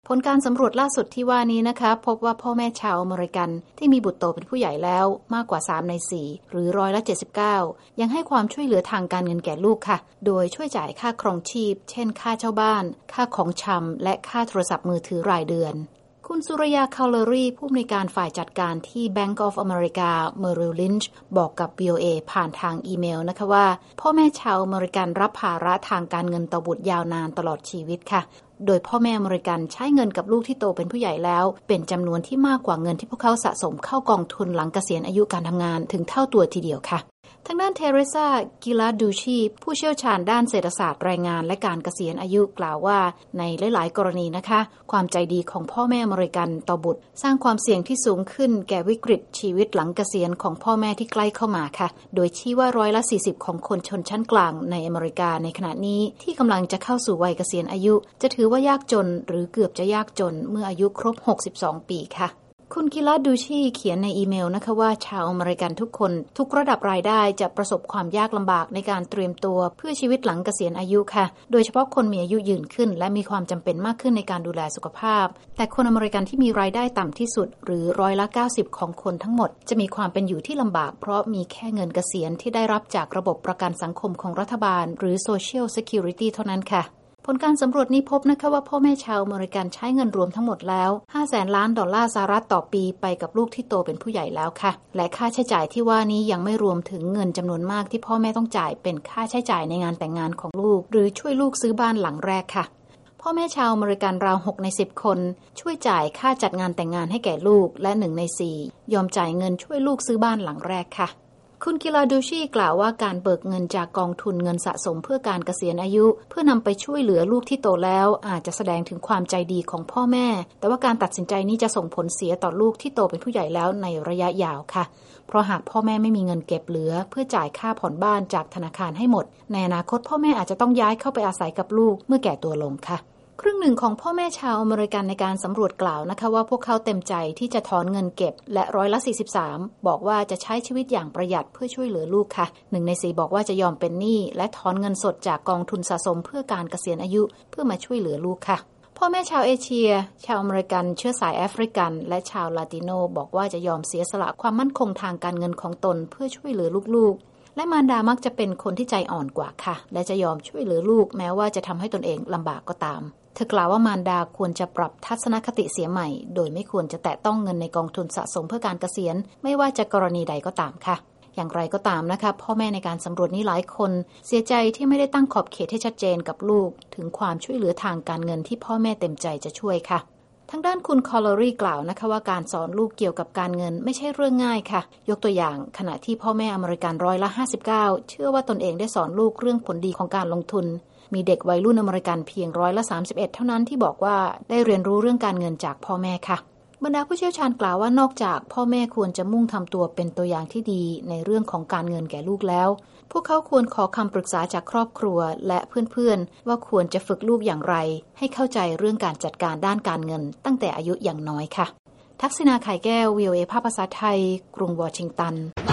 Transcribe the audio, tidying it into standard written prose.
ผลการสำรวจล่าสุดที่ว่านี้นะคะพบว่าพ่อแม่ชาวอเมริกันที่มีบุตรโตเป็นผู้ใหญ่แล้วมากกว่า3ใน4หรือ79%ยังให้ความช่วยเหลือทางการเงินแก่ลูกค่ะโดยช่วยจ่ายค่าครองชีพเช่นค่าเช่าบ้านค่าของชำและค่าโทรศัพท์มือถือรายเดือนคุณสุรยาคาลอรีผู้อำนวยการฝ่ายจัดการที่ Bank of America Merrill Lynch บอกกับ VOA ผ่านทางอีเมลนะคะว่าพ่อแม่ชาวอเมริกันรับภาระทางการเงินต่อบุตรยาวนานตลอดชีวิตค่ะโดยพ่อแม่อเมริกันใช้เงินกับลูกที่โตเป็นผู้ใหญ่แล้วเป็นจำนวนที่มากกว่าเงินที่พวกเขาสะสมเข้ากองทุนหลังเกษียณอายุการทำงานถึงเท่าตัวทีเดียวค่ะทางด้านเทเรซากิลาดูชีผู้เชี่ยวชาญด้านเศรษฐศาสตร์แรงงานและการเกษียณอายุกล่าวว่าในหลายๆกรณีนะคะความใจดีของพ่อแม่อเมริกันต่อบุตรสร้างความเสี่ยงที่สูงขึ้นแก่วิกฤตชีวิตหลังเกษียณของพ่อแม่ที่ใกล้เข้ามาค่ะโดยชี้ว่า40%ของคนชนชั้นกลางในอเมริกาในขณะนี้ที่กำลังจะเข้าสู่วัยเกษียณอายุจะถือว่ายากจนหรือเกือบจะยากจนเมื่ออายุครบ62ปีค่ะคุณกิลาดูชีเขียนในอีเมลนะคะว่าชาวอเมริกันทุกคนทุกระดับรายได้จะประสบความยากลำบากในการเตรียมตัวเพื่อชีวิตหลังเกษียณอายุค่ะโดยเฉพาะคนมีอายุยืนขึ้นและมีความจำเป็นมากขึ้นในการดูแลสุขภาพแต่คนอเมริกันที่มีรายได้ต่ำที่สุดหรือ90%ของคนทั้งหมดจะมีความเป็นอยู่ที่ลำบากเพราะมีแค่เงินเกษียณที่ได้รับจากระบบประกันสังคมของรัฐบาลหรือ Social Security เท่านั้นค่ะผลการสำรวจนี้พบนะคะว่าพ่อแม่ชาวอเมริกันใช้เงินรวมทั้งหมดแล้ว$500 ล้านต่อปีไปกับลูกที่โตเป็นผู้ใหญ่แล้วค่ะและค่าใช้จ่ายที่ว่านี้ยังไม่รวมถึงเงินจำนวนมากที่พ่อแม่ต้องจ่ายเป็นค่าใช้จ่ายในงานแต่งงานของลูกหรือช่วยลูกซื้อบ้านหลังแรกค่ะพ่อแม่ชาวอเมริกันราว6ใน10คนช่วยจ่ายค่าจัดงานแต่งงานให้แก่ลูกและ1ใน4ยอมจ่ายเงินช่วยลูกซื้อบ้านหลังแรกค่ะคุณกิลาดูชีกล่าวว่าการเบิกเงินจากกองทุนเงินสะสมเพื่อการเกษียณอายุเพื่อนำไปช่วยเหลือลูกที่โตแล้วอาจจะแสดงถึงความใจดีของพ่อแม่แต่ว่าการตัดสินใจนี้จะส่งผลเสียต่อลูกที่โตเป็นผู้ใหญ่แล้วในระยะยาวค่ะเพราะหากพ่อแม่ไม่มีเงินเก็บเหลือเพื่อจ่ายค่าผ่อนบ้านจากธนาคารให้หมดในอนาคตพ่อแม่อาจจะต้องย้ายเข้าไปอาศัยกับลูกเมื่อแก่ตัวลงค่ะครึ่งหนึ่งของพ่อแม่ชาวอเมริกันในการสำรวจกล่าวนะคะว่าพวกเขาเต็มใจที่จะถอนเงินเก็บและ43%บอกว่าจะใช้ชีวิตอย่างประหยัดเพื่อช่วยเหลือลูกค่ะ1ใน4บอกว่าจะยอมเป็นหนี้และถอนเงินสดจากกองทุนสะสมเพื่อการเกษียณอายุเพื่อมาช่วยเหลือลูกค่ะพ่อแม่ชาวเอเชียชาวอเมริกันเชื้อสายแอฟริกันและชาวลาติโนบอกว่าจะยอมเสียสละความมั่นคงทางการเงินของตนเพื่อช่วยเหลือลูกๆและมารดามักจะเป็นคนที่ใจอ่อนกว่าค่ะและจะยอมช่วยเหลือลูกแม้ว่าจะทำให้ตนเองลำบากก็ตามเธอกล่าวว่ามารดาควรจะปรับทัศนคติเสียใหม่โดยไม่ควรจะแตะต้องเงินในกองทุนสะสมเพื่อการเกษียณไม่ว่าจะกรณีใดก็ตามค่ะอย่างไรก็ตามนะคะพ่อแม่ในการสำรวจนี้หลายคนเสียใจที่ไม่ได้ตั้งขอบเขตให้ชัดเจนกับลูกถึงความช่วยเหลือทางการเงินที่พ่อแม่เต็มใจจะช่วยค่ะทางด้านคุณคอลลอรีกล่าวนะคะว่าการสอนลูกเกี่ยวกับการเงินไม่ใช่เรื่องง่ายค่ะยกตัวอย่างขณะที่พ่อแม่อเมริกัน59%เชื่อว่าตนเองได้สอนลูกเรื่องผลดีของการลงทุนมีเด็กวัยรุ่นอเมริกันเพียง31%เท่านั้นที่บอกว่าได้เรียนรู้เรื่องการเงินจากพ่อแม่ค่ะบรรดาผู้เชี่ยวชาญกล่าวว่านอกจากพ่อแม่ควรจะมุ่งทำตัวเป็นตัวอย่างที่ดีในเรื่องของการเงินแก่ลูกแล้วพวกเขาควรขอคำปรึกษาจากครอบครัวและเพื่อนๆว่าควรจะฝึกลูกอย่างไรให้เข้าใจเรื่องการจัดการด้านการเงินตั้งแต่อายุอย่างน้อยค่ะทักษิณา ไข่แก้ว VOA ภาคภาษาไทยกรุงวอชิงตัน